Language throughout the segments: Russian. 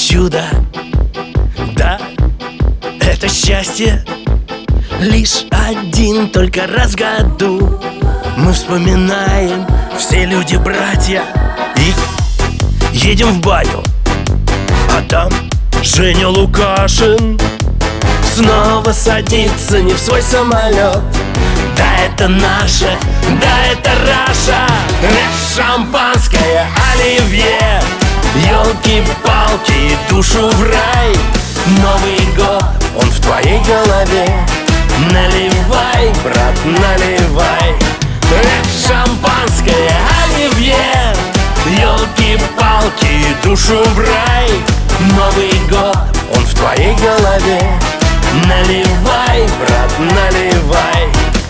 чудо, да, это счастье. Лишь один только раз в году мы вспоминаем, все люди братья, и едем в баню, а там Женя Лукашин снова садится не в свой самолет. Да, это наше, да, это Раша. Шампанское, оливье, елки-палки, душу в рай. Новый год, он в твоей голове. Наливай, брат, наливай. Шампанское, оливье, елки-палки, душу в рай. Новый год, он в твоей голове. Наливай, брат, наливай.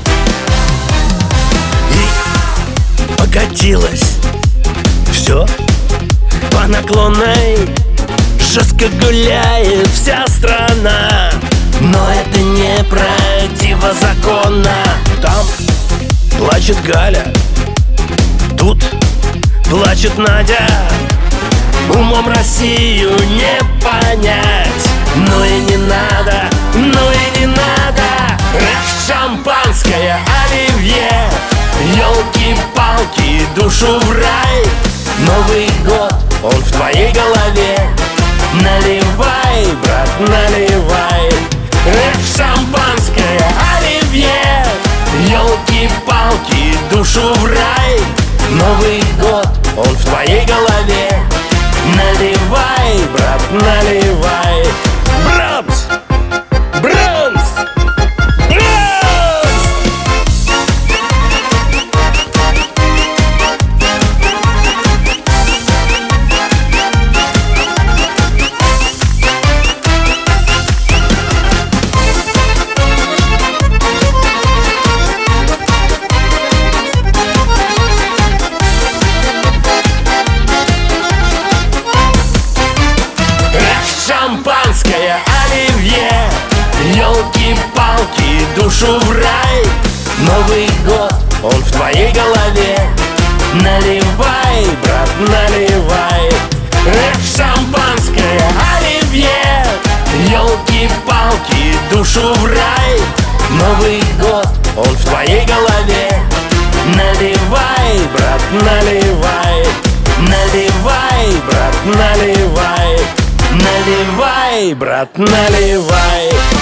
И покатилось все по наклонной, жестко гуляет вся страна. Но это не противозаконно. Там плачет Галя, тут плачет Надя. Умом Россию не понять. Ну и не надо, ну и не надо. Шампанское, оливье, елки-палки, душу в рай. Новый год, он в твоей голове. Наливай, брат, наливай. Шампанское, оливье, елки-палки, душу в рай. Новый год, он в твоей голове. Наливай, брат, наливай. Брамс! Брамс! Брамс! Шампанское, оливье, елки-палки, душу в рай. Новый год, он в твоей голове. Наливай, брат, наливай. Шампанское, оливье, елки-палки, душу в рай. Новый год, он в твоей голове. Наливай, брат, наливай. Наливай, брат, наливай. Наливай, брат, наливай.